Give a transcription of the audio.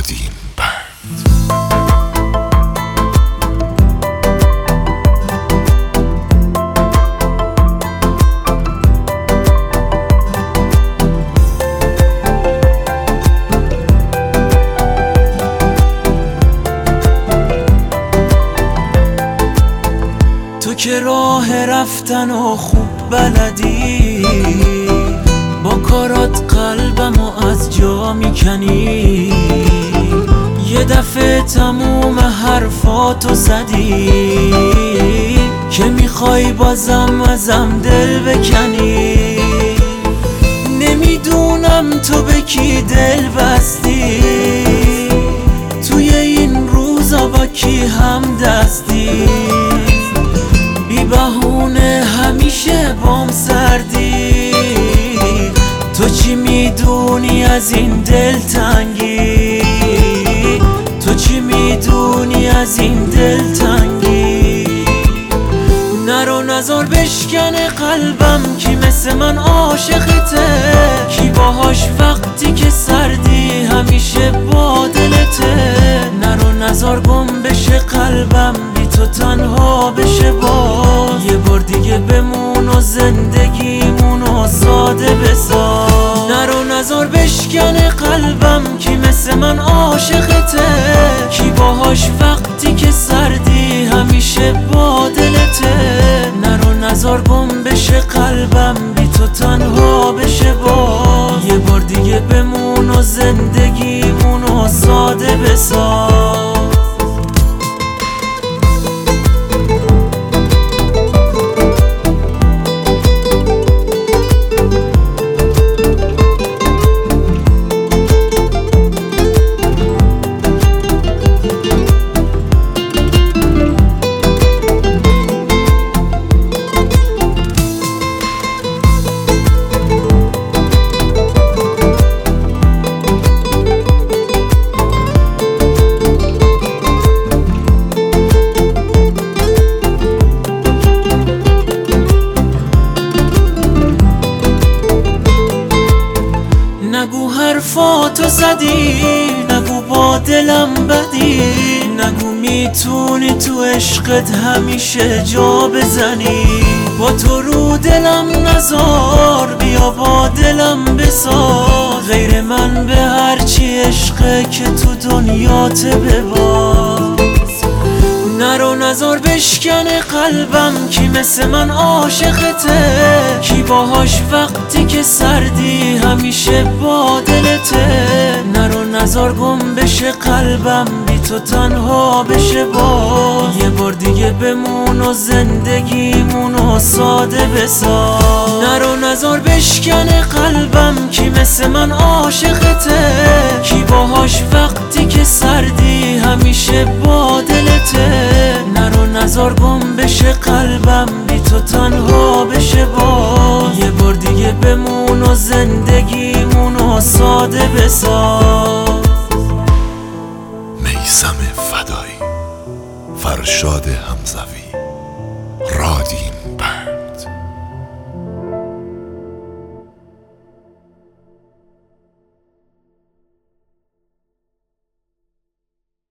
رادیم بند. تو که راه رفتن و خوب بلدی، با کارات قلبمو از جا میکنی. یه دفعه تموم حرفاتو زدی که میخوای بازم ازم دل بکنی. نمیدونم تو به کی دل بستی، توی این روزا با کی هم دستی. بی بهونه همیشه بام سردی، تو چی میدونی از این دلتنگی؟ تو چی میدونی از این دلتنگی؟ نرو نزار بشکنه قلبم کی مثل من عاشقته، کی باهاش وقتی که سردی همیشه با دلته. نرو نزار گم بشه قلبم بی تو تنها بشه، باز یه بار دیگه بمون و زندگیمونو ساده بساز. نرو نزار بشکنه قلبم کی مثل من عاشقته، کی باهاش وقتی که سردی همیشه با دلته. نرو نزار گم بشه قلبم بی تو تنها بشه، باز یه بار دیگه بمون و زندگیمونو ساده بساز. نگو حرفاتو زدی، نگو با دلم بدی، نگو میتونی تو عشقت همیشه جا بزنی. با تو رو دلم نزار، بیا با دلم بساز. غیر من به هرچی عشقه که تو دنیات بباز. نرو نزار بشکنه قلبم کی مثل من عاشقته، کی باهاش وقتی که سردی همیشه با دلته. نرو نزار گم بشه قلبم بی تو تنها بشه، باز یه بار دیگه بمون و زندگیمونو ساده بساز. نرو نزار بشکنه قلبم کی مثل من عاشقته، کی باهاش وقتی که سردی همیشه با دلته. نرو نزار گم بشه قلبم بی تو تنها بشه، باز یه بار دیگه بمون و زندگیمونو ساده بساز. میثم فدایی، فرشاد همزوی، رادیم بند.